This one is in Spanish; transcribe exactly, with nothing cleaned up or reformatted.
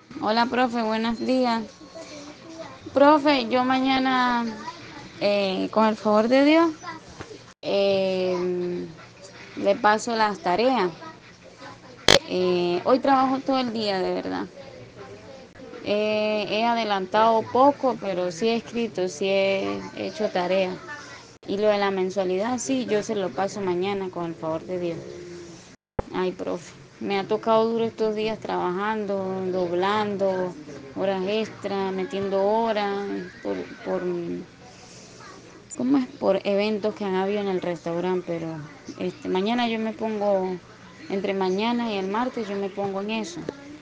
Hola, profe, buenos días. Profe, yo mañana, eh, con el favor de Dios, eh, le paso las tareas. Eh, hoy trabajo todo el día, de verdad. Eh, he adelantado poco, pero sí he escrito, sí he hecho tareas. Y lo de la mensualidad, sí, yo se lo paso mañana, con el favor de Dios. Ay, profe, me ha tocado duro estos días trabajando, doblando, horas extras, metiendo horas por, por, ¿cómo es? Por eventos que han habido en el restaurante, pero este, mañana yo me pongo, entre mañana y el martes yo me pongo en eso.